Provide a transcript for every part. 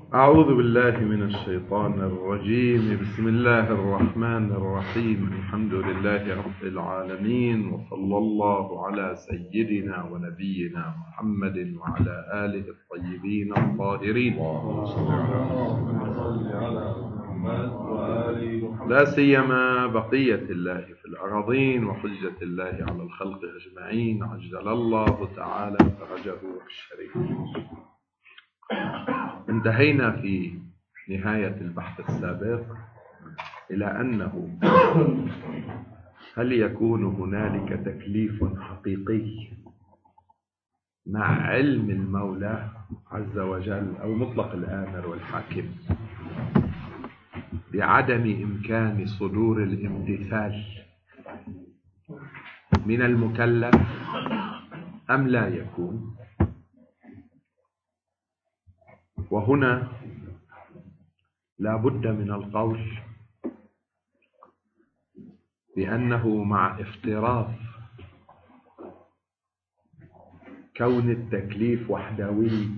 أعوذ بالله من الشيطان الرجيم. بسم الله الرحمن الرحيم. الحمد لله رب العالمين، وصلى الله على سيدنا ونبينا محمد وعلى آله الطيبين الطاهرين، لا سيما بقية الله في الأراضين وحجة الله على الخلق أجمعين، عجل الله تعالى فرجه الشريف. انتهينا في نهاية البحث السابق إلى أنه هل يكون هنالك تكليف حقيقي مع علم المولى عز وجل أو مطلق الآمر والحاكم بعدم إمكان صدور الامتثال من المكلف أم لا يكون؟ وهنا لا بد من القول بأنه مع افتراض كون التكليف وحدوي،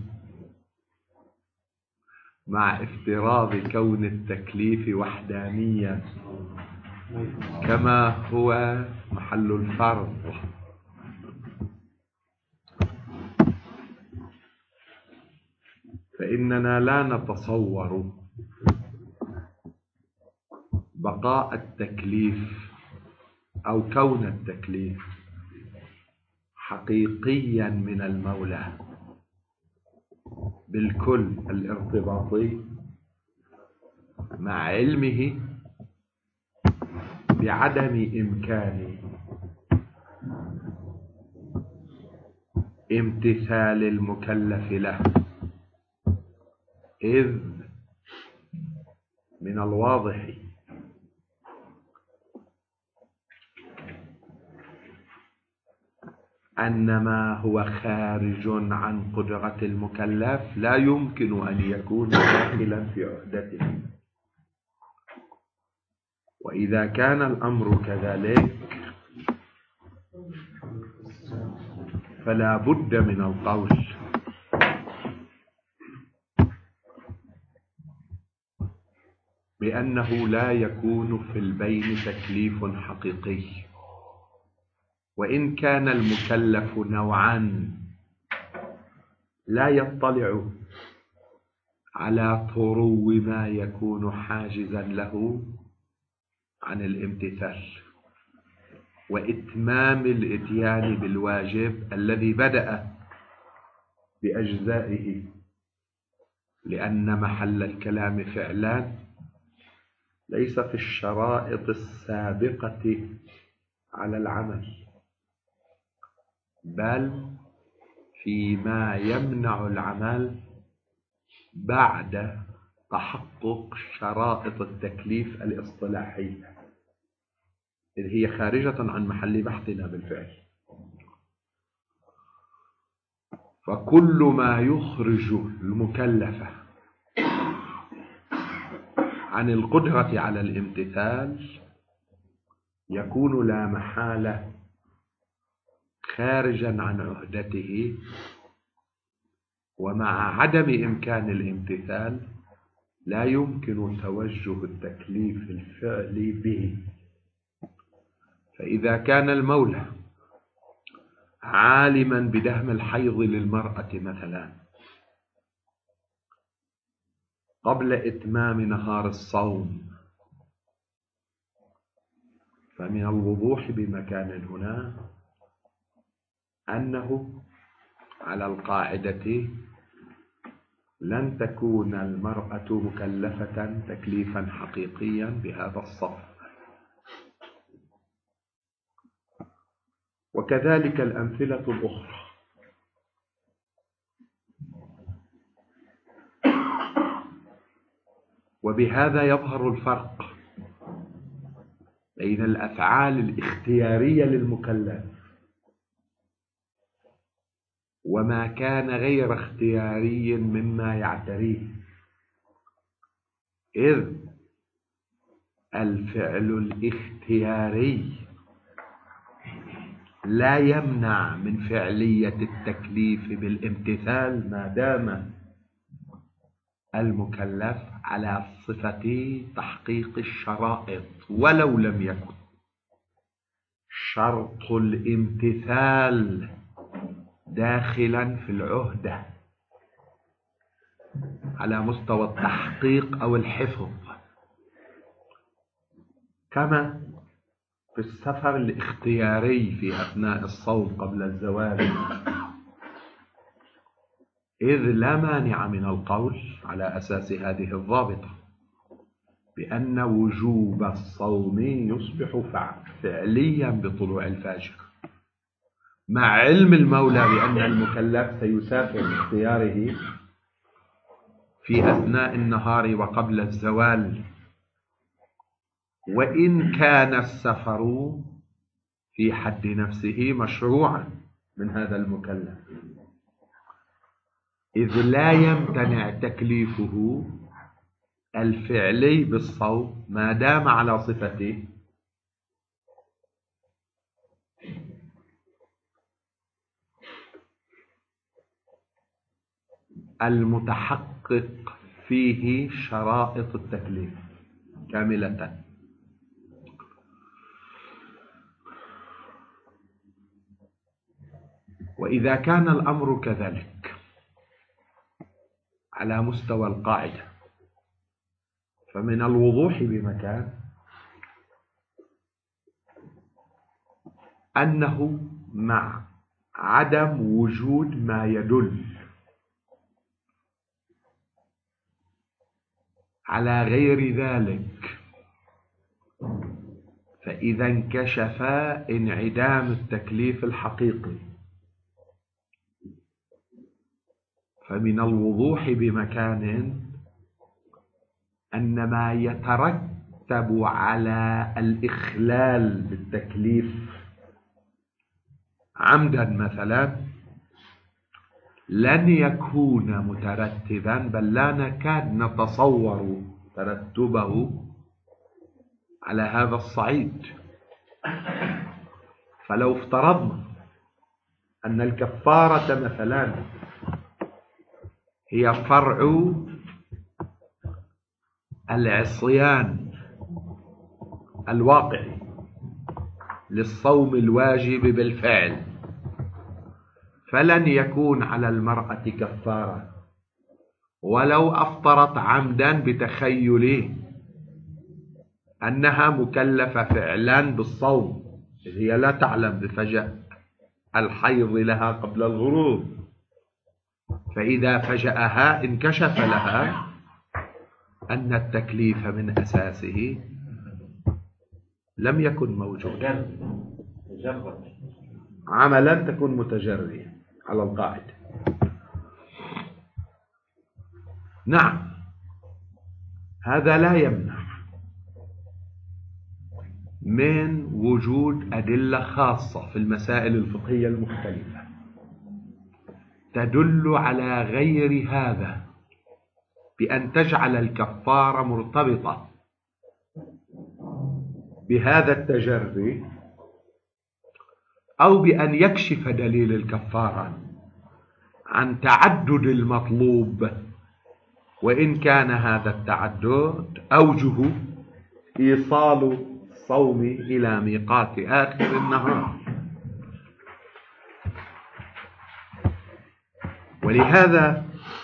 مع افتراض كون التكليف وحدانيا كما هو محل الفرض، فإننا لا نتصور بقاء التكليف أو كون التكليف حقيقيا من المولى بالكل الارتباطي مع علمه بعدم إمكان امتثال المكلف له، إذ من الواضح أن ما هو خارج عن قدرة المكلف لا يمكن أن يكون داخلا في عهدته. وإذا كان الأمر كذلك فلا بد من القول بأنه لا يكون في البين تكليف حقيقي، وإن كان المكلف نوعا لا يطلع على طرو ما يكون حاجزا له عن الامتثال وإتمام الإتيان بالواجب الذي بدأ بأجزائه، لأن محل الكلام فعلا ليس في الشرائط السابقة على العمل، بل فيما يمنع العمل بعد تحقق شرائط التكليف الاصطلاحية، إذ هي خارجة عن محل بحثنا بالفعل. فكل ما يخرج المكلف عن القدرة على الامتثال يكون لا محالة خارجا عن عهدته، ومع عدم إمكان الامتثال لا يمكن توجه التكليف الفعلي به. فإذا كان المولى عالما بدهم الحيض للمرأة مثلا قبل إتمام نهار الصوم، فمن الوضوح بمكان هنا أنه على القاعدة لن تكون المرأة مكلفة تكليفا حقيقيا بهذا الصف. وكذلك الأمثلة الأخرى. وبهذا يظهر الفرق بين الأفعال الاختيارية للمكلف وما كان غير اختياري مما يعتريه، إذ الفعل الاختياري لا يمنع من فعلية التكليف بالامتثال ما دام المكلف على صفة تحقيق الشرائط، ولو لم يكن شرط الامتثال داخلا في العهدة على مستوى التحقيق أو الحفظ، كما في السفر الاختياري في أثناء الصوم قبل الزوال، إذ لا مانع من القول على أساس هذه الضابطة بأن وجوب الصوم يصبح فعليا بطلوع الفجر، مع علم المولى بأن المكلف سيسافر باختياره في أثناء النهار وقبل الزوال، وإن كان السفر في حد نفسه مشروعا من هذا المكلف، إذ لا يمتنع تكليفه الفعلي بالصوم ما دام على صفته المتحقق فيه شرائط التكليف كاملة. وإذا كان الأمر كذلك على مستوى القاعدة، فمن الوضوح بمكان أنه مع عدم وجود ما يدل على غير ذلك، فإذا انكشف انعدام التكليف الحقيقي، فمن الوضوح بمكان أن ما يترتب على الإخلال بالتكليف عمدا مثلا لن يكون مترتبا، بل لا نكاد نتصور ترتبه على هذا الصعيد. فلو افترضنا أن الكفارة مثلا هي فرع العصيان الواقع للصوم الواجب بالفعل، فلن يكون على المرأة كفارة ولو أفطرت عمدا بتخيل أنها مكلفة فعلا بالصوم، إذ هي لا تعلم بفجأة الحيض لها قبل الغروب، فإذا فجأها انكشف لها أن التكليف من أساسه لم يكن موجودا، عملا تكون متجرية على القاعدة. نعم، هذا لا يمنع من وجود أدلة خاصة في المسائل الفقهية المختلفة تدل على غير هذا، بأن تجعل الكفارة مرتبطة بهذا التجري، أو بأن يكشف دليل الكفارة عن تعدد المطلوب، وإن كان هذا التعدد أوجه إيصال الصوم إلى ميقات آخر النهار. ولهذا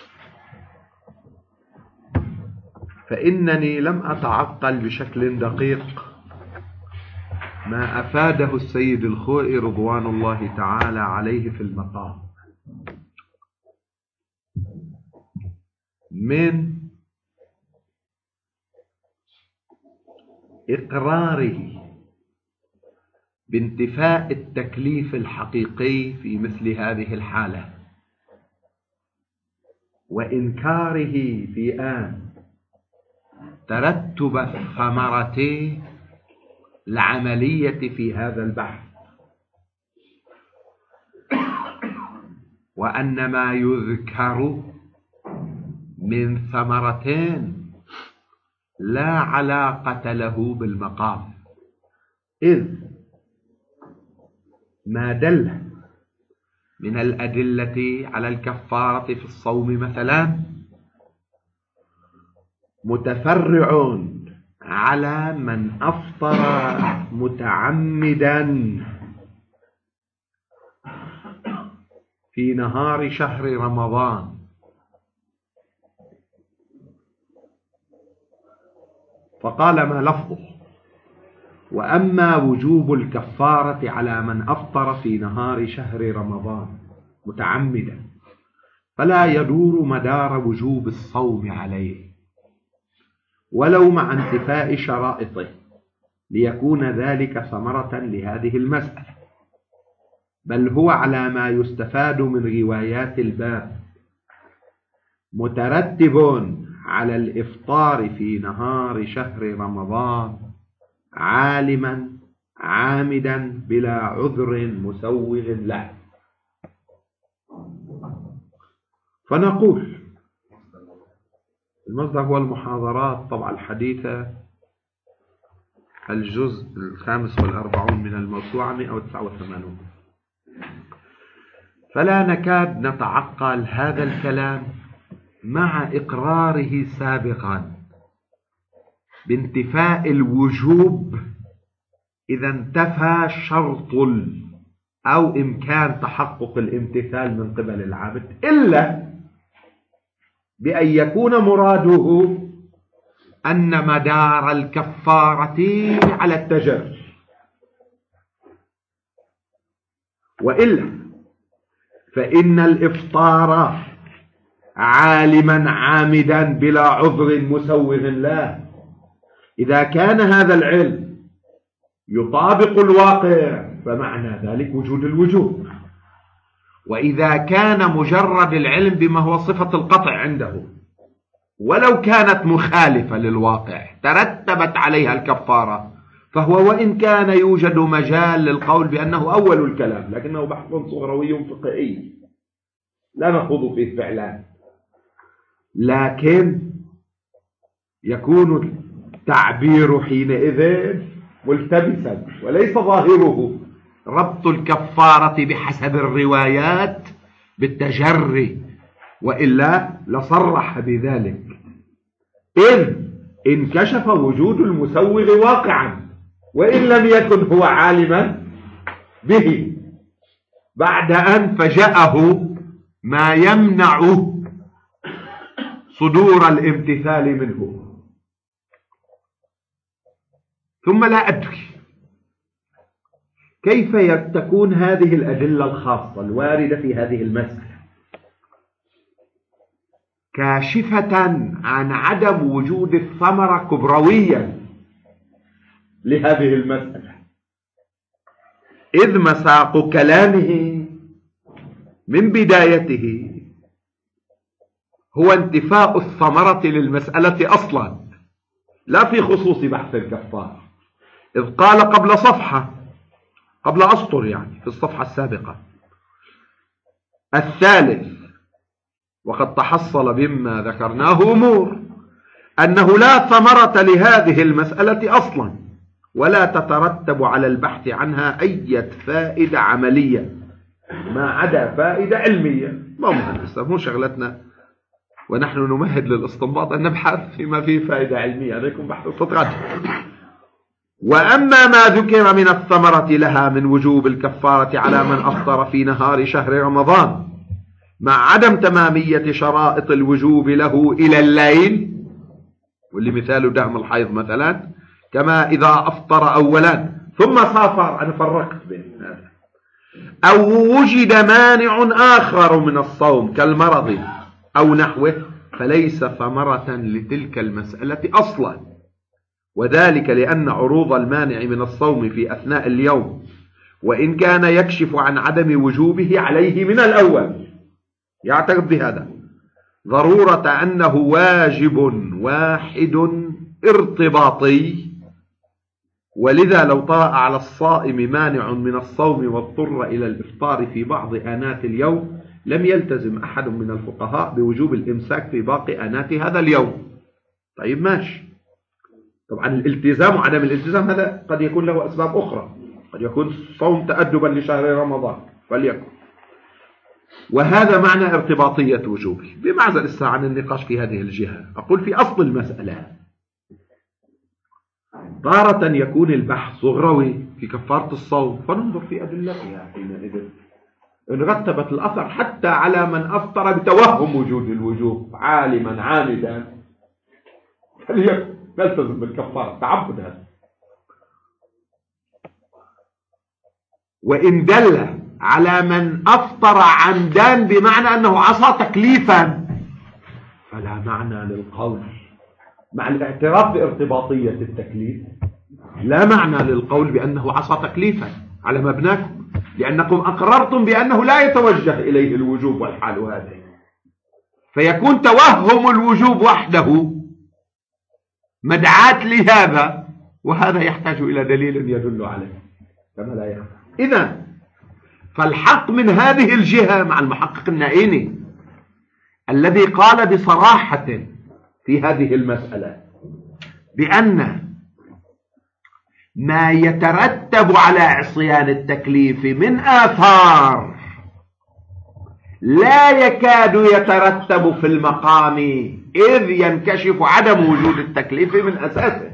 فإنني لم أتعقل بشكل دقيق ما أفاده السيد الخوئي رضوان الله تعالى عليه في المقام من إقراره بانتفاء التكليف الحقيقي في مثل هذه الحالة، وإنكاره في آن ترتب ثمرة العملية في هذا البحث، وأن ما يذكر من ثمرتين لا علاقة له بالمقام، إذ ما دل من الأدلة على الكفارة في الصوم مثلا متفرع على من أفطر متعمدا في نهار شهر رمضان. فقال ما لفظه: وأما وجوب الكفارة على من أفطر في نهار شهر رمضان متعمدا فلا يدور مدار وجوب الصوم عليه ولو مع انتفاء شرائطه ليكون ذلك ثمرة لهذه المسألة، بل هو على ما يستفاد من روايات الباب مترتب على الإفطار في نهار شهر رمضان عالما عامدا بلا عذر مسوغ له. فنقول المصدر هو المحاضرات طبعا الحديثة الجزء 45 من الموسوعة 189. فلا نكاد نتعقل هذا الكلام مع إقراره سابقا بانتفاء الوجوب إذا انتفى شرط أو إمكان تحقق الامتثال من قبل العابد، إلا بأن يكون مراده أن مدار الكفارة على التجري، وإلا فإن الإفطار عالما عامدا بلا عذر مسوغ له إذا كان هذا العلم يطابق الواقع فمعنى ذلك وجود الوجوب، وإذا كان مجرد العلم بما هو صفة القطع عنده ولو كانت مخالفة للواقع ترتبت عليها الكفارة، فهو وإن كان يوجد مجال للقول بأنه أول الكلام لكنه بحث صغروي فقهي لا نخوض فيه فعلا، لكن يكون التعبير حينئذ ملتبسا وليس ظاهره ربط الكفارة بحسب الروايات بالتجري، وإلا لصرح بذلك إذ انكشف وجود المسوغ واقعا وإن لم يكن هو عالما به بعد أن فجأه ما يمنع صدور الامتثال منه. ثم لا أدري كيف تكون هذه الأدلة الخاصة الواردة في هذه المسألة كاشفة عن عدم وجود الثمرة كبرويا لهذه المسألة، إذ مساق كلامه من بدايته هو انتفاء الثمرة للمسألة أصلا لا في خصوص بحث الكفار، إذ قال قبل صفحة قبل أسطر يعني في الصفحة السابقة الثالث وقد تحصل بما ذكرناه أمور أنه لا ثمرة لهذه المسألة أصلا ولا تترتب على البحث عنها أي فائدة عملية ما عدا فائدة علمية مو شغلتنا، ونحن نمهد للاستنباط أن نبحث فيما فيه فائدة علمية، هذا يكون بحث استطراد. وأما ما ذكر من الثمرة لها من وجوب الكفارة على من أفطر في نهار شهر رمضان مع عدم تمامية شرائط الوجوب له إلى الليل، واللي مثال دهم الحيض مثلا، كما إذا أفطر أولا ثم سافر، أنا فرقت بين هذا، أو وجد مانع آخر من الصوم كالمرض أو نحوه، فليس ثمرة لتلك المسألة أصلا، وذلك لأن عروض المانع من الصوم في أثناء اليوم وإن كان يكشف عن عدم وجوبه عليه من الأول يعتقد بهذا ضرورة أنه واجب واحد ارتباطي، ولذا لو طرأ على الصائم مانع من الصوم واضطر إلى الإفطار في بعض آنات اليوم لم يلتزم أحد من الفقهاء بوجوب الإمساك في باقي آنات هذا اليوم. طيب ماشي، طبعا الالتزام وعدم الالتزام هذا قد يكون له أسباب أخرى، قد يكون صوم تأدبا لشهر رمضان فليكن، وهذا معنى ارتباطية وجوبه. بمعزل الساعة عن النقاش في هذه الجهة، أقول في أصل المسألة تارة يكون البحث صغروي في كفارة الصوم، فننظر في أدلتها حينئذ إن رتبت الأثر حتى على من أفطر بتوهم وجود الوجوب عالما عامدا فليلتزم بالكفارة تعبدا. وإن دل على من أفطر عمدا بمعنى أنه عصى تكليفا فلا معنى للقول مع الاعتراف بارتباطية التكليف، لا معنى للقول بأنه عصى تكليفا على مبناكم، لأنكم أقررتم بأنه لا يتوجه إليه الوجوب والحال هذه، فيكون توهم الوجوب وحده مدعاة لهذا، وهذا يحتاج إلى دليل يدل عليه كما لا يخفى. إذن فالحق من هذه الجهة مع المحقق النائيني الذي قال بصراحة في هذه المسألة بأن ما يترتب على عصيان التكليف من آثار لا يكاد يترتب في المقام، إذ ينكشف عدم وجود التكليف من أساسه.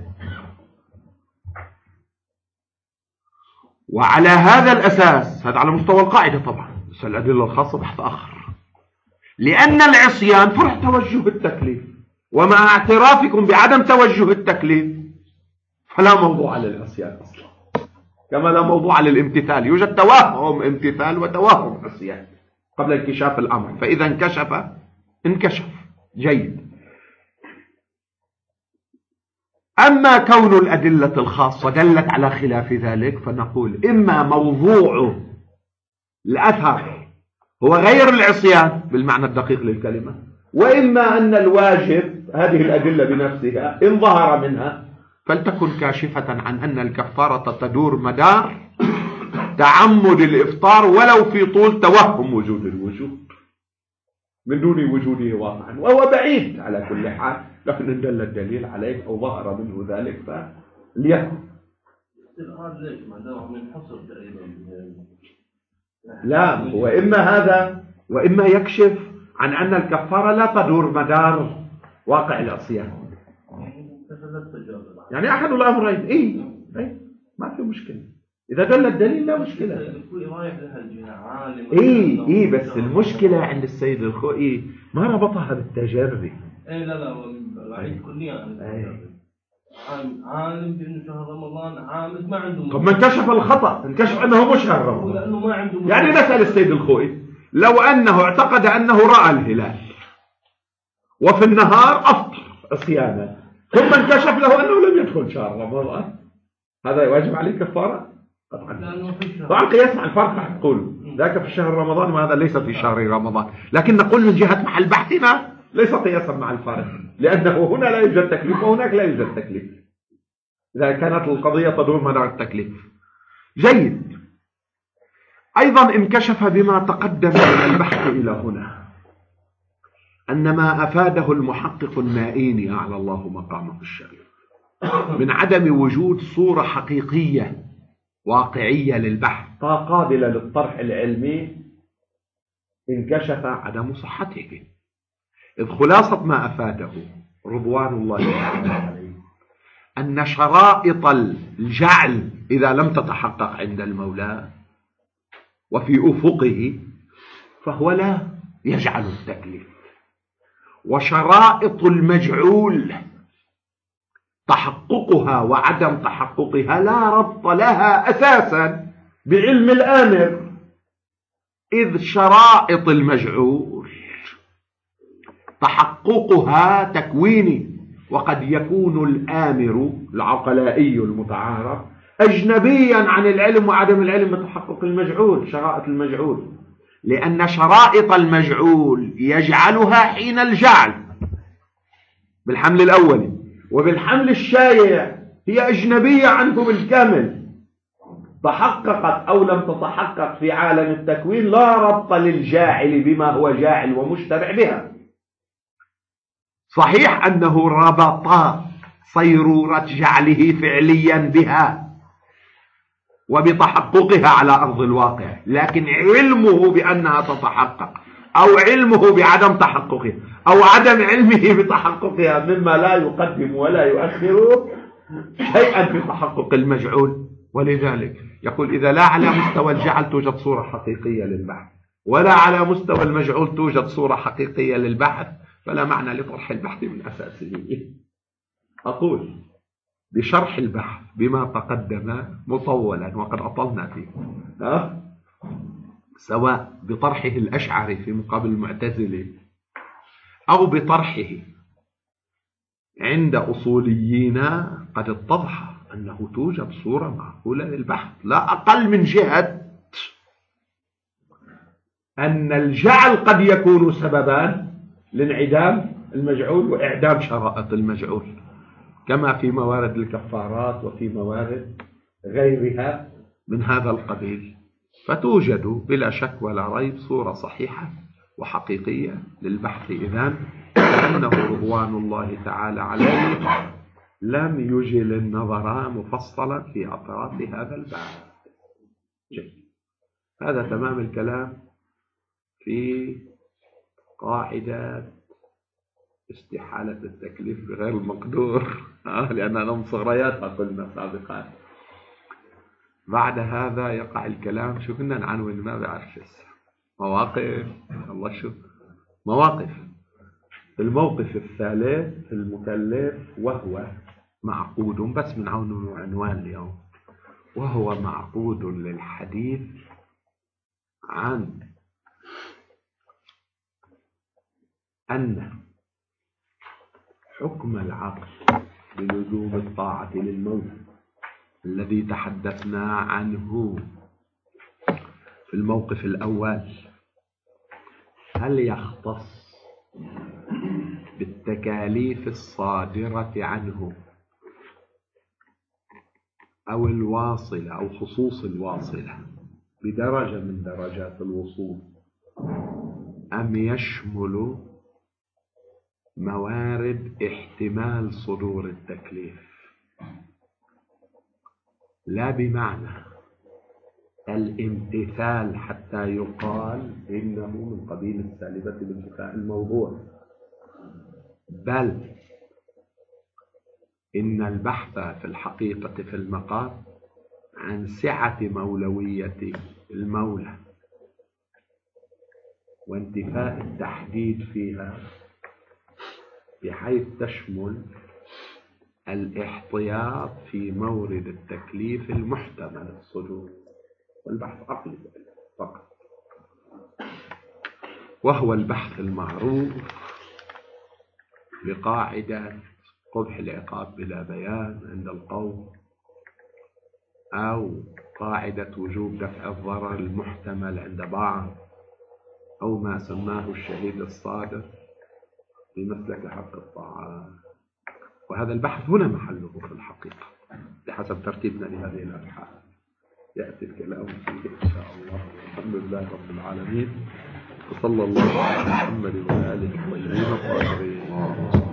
وعلى هذا الأساس، هذا على مستوى القاعدة طبعا، بس الأدلة الخاصة بحث آخر، لأن العصيان فرع توجه التكليف، ومع اعترافكم بعدم توجه التكليف فلا موضوع للعصيان أصلا، كما لا موضوع للامتثال. يوجد توهم امتثال وتوهم عصيان قبل انكشاف الأمر، فإذا انكشف جيد. أما كون الأدلة الخاصة دلت على خلاف ذلك، فنقول إما موضوع الأثر هو غير العصيان بالمعنى الدقيق للكلمة، وإما أن الواجب هذه الأدلة بنفسها إن ظهر منها فلتكن كاشفة عن أن الكفارة تدور مدار تعمد الإفطار ولو في طول توهم وجود الوجوب من دون وجوده واقعا، وهو بعيد على كل حال، لكن إن دل الدليل عليه أو ظهر منه ذلك فليكن. لا، هو إما هذا وإما يكشف عن أن الكفارة لا تدور مدار واقع العصيان، يعني أحد الأمرين. إيه ما في مشكلة إذا دل الدليل، لا مشكلة. إيه بس المشكلة عند السيد الخوئي ما ربطها بالتجربة. لا العيد كليا عالم بأنه شهر رمضان عامد ما عنده. طب ما انكشف الخطأ، انكشف أنه مش شهر رمضان، لأنه ما عنده. يعني نسأل السيد الخوئي لو أنه اعتقد أنه رأى الهلال وفي النهار أفطر عصيانا، ثم انكشف له أنه لم يدخل شهر رمضان، هذا يواجب عليه كفارة؟ طبعا قياس مع الفرق تقول ذاك في شهر رمضان وهذا ليس في شهر رمضان، لكن نقول من جهة محل بحثنا ليس قياسا مع الفارق، لأنه هنا لا يوجد تكليف وهناك لا يوجد تكليف إذا كانت القضية تدور مدار التكليف. جيد. أيضا انكشف بما تقدم من البحث إلى هنا أن ما أفاده المحقق النائيني أعلى الله مقامه الشريف من عدم وجود صورة حقيقية واقعية للبحث قابلة للطرح العلمي، انكشف عدم صحته، إذ خلاصة ما أفاده رضوان الله عليه أن شرائط الجعل إذا لم تتحقق عند المولى وفي أفقه فهو لا يجعل التكليف، وشرائط المجعول تحققها وعدم تحققها لا ربط لها أساسا بعلم الآمر، إذ شرائط المجعول تحققها تكويني، وقد يكون الآمر العقلائي المتعارف أجنبيا عن العلم وعدم العلم بتحقق المجعول، شرائط المجعول، لأن شرائط المجعول يجعلها حين الجعل بالحمل الأولي، وبالحمل الشايع هي أجنبية عنه بالكامل، تحققت أو لم تتحقق في عالم التكوين لا ربط للجاعل بما هو جاعل ومشترع بها. صحيح أنه ربط صيرورة جعله فعليا بها، وبتحققها على أرض الواقع، لكن علمه بأنها تتحقق أو علمه بعدم تحققها أو عدم علمه بتحققها مما لا يقدم ولا يؤخر شيئا في تحقق المجعول. ولذلك يقول إذا لا على مستوى الجعل توجد صورة حقيقية للبحث ولا على مستوى المجعول توجد صورة حقيقية للبحث، فلا معنى لطرح البحث من أساسه. أقول بشرح البحث بما تقدم مطولا وقد أطلنا فيه، سواء بطرحه الأشعري في مقابل المعتزلة أو بطرحه عند أصوليين، قد اتضح أنه توجد صورة معقولة للبحث، لا أقل من جهة أن الجعل قد يكون سببا لانعدام المجعول وإعدام شرائط المجعول، كما في موارد الكفارات وفي موارد غيرها من هذا القبيل. فتوجد بلا شك ولا ريب صورة صحيحة وحقيقية للبحث إذن، لأنه رضوان الله تعالى عليه لم يجل النظر مفصلا في أطراف هذا الباب. جيد. هذا تمام الكلام في قاعدة استحالة التكليف بغير المقدور، لأننا من صغرياتها قلنا سابقا. بعد هذا يقع الكلام، شو كنا نعنون ما بعرف لسه، مواقف. الله شو مواقف. الموقف الثالث المكلف وهو معقود، بس من عنوان اليوم، وهو معقود للحديث عن أن حكم العقل بلزوم الطاعة للمولى الذي تحدثنا عنه في الموقف الأول، هل يختص بالتكاليف الصادرة عنه أو الواصلة أو خصوص الواصلة بدرجة من درجات الوصول، أم يشمل موارد احتمال صدور التكليف؟ لا بمعنى الامتثال حتى يقال إنه من قبيل السالبة بانتفاء الموضوع، بل إن البحث في الحقيقة في المقام عن سعة مولوية المولى وانتفاء التحديد فيها بحيث تشمل الاحتياط في مورد التكليف المحتمل الصدور، والبحث عقلي فقط، وهو البحث المعروف بقاعدة قبح العقاب بلا بيان عند القوم، أو قاعدة وجوب دفع الضرر المحتمل عند بعض، أو ما سماه الشهيد الصادق بمسلك حق الطاعات. وهذا البحث هنا محله في الحقيقة بحسب ترتيبنا لهذه الأبحاث، يأتي الكلام فيه إن شاء الله. الحمد لله رب العالمين، وصلى الله على محمد وآله الطيبين الطاهرين.